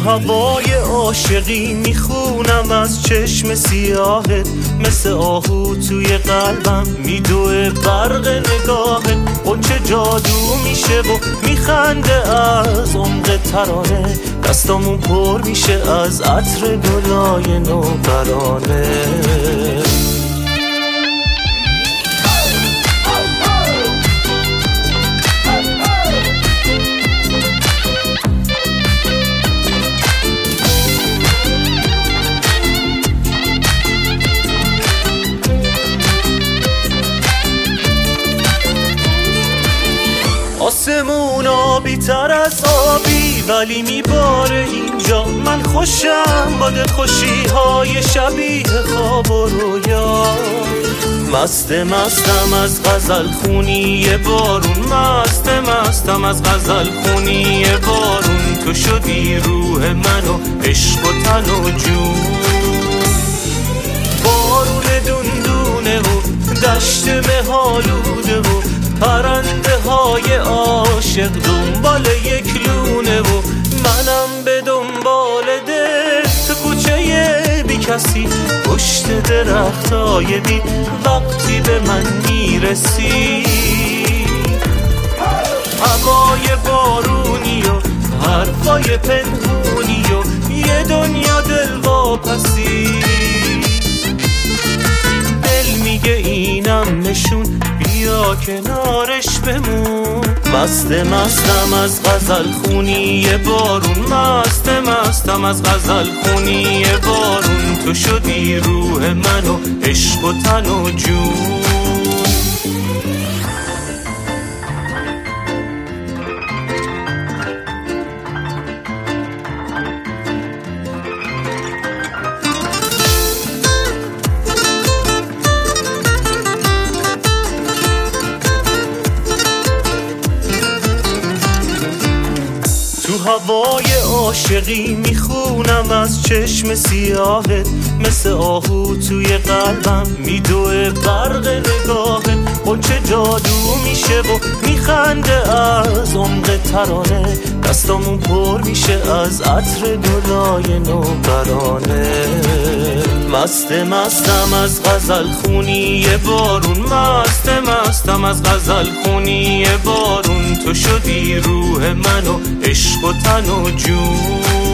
هوای عاشقی میخونم از چشم سیاهت، مثل آهو توی قلبم میدوه برق نگاهت. قنچه جادو میشه و میخنده از عمق ترانه، دستامون پر میشه از عطر گلای نوبرانه. آسمون آبی تر از آبی ولی میباره اینجا. من خوشم با دلخوشی های شبیه خواب و رویا. مستم از غزل خونی بارون، مستم از غزل خونی بارون. تو شدی روح من و عشق و تن و جون. بارون دندونه و دشت مهالوده و پرنده های عاشق دنبال یک لونه و منم به دنبال دل تو کوچه بی کسی پشت درختای بید. وقتی به من میرسی هوای بارونی و حرفای پنهونی و یه دنیا دلواپسی. دل میگه اینم نشون، بیا کنارش بمون. مستم از غزل خونی بارون، مستم از غزل خونی بارون. تو شدی روح من و عشق و تن و جون. تو هوای عاشقی میخونم از چشم سیاهت، مثل آهو توی قلبم میدوه برق نگاهت. قنچه جادو میشه و میخنده از عمق ترانه، دستامون پر میشه از عطر گلای نوبرانه. مستم از غزل خونی بارون، مستم از غزل خونی بارون. تو شدی روح من و عشق و تن و جون.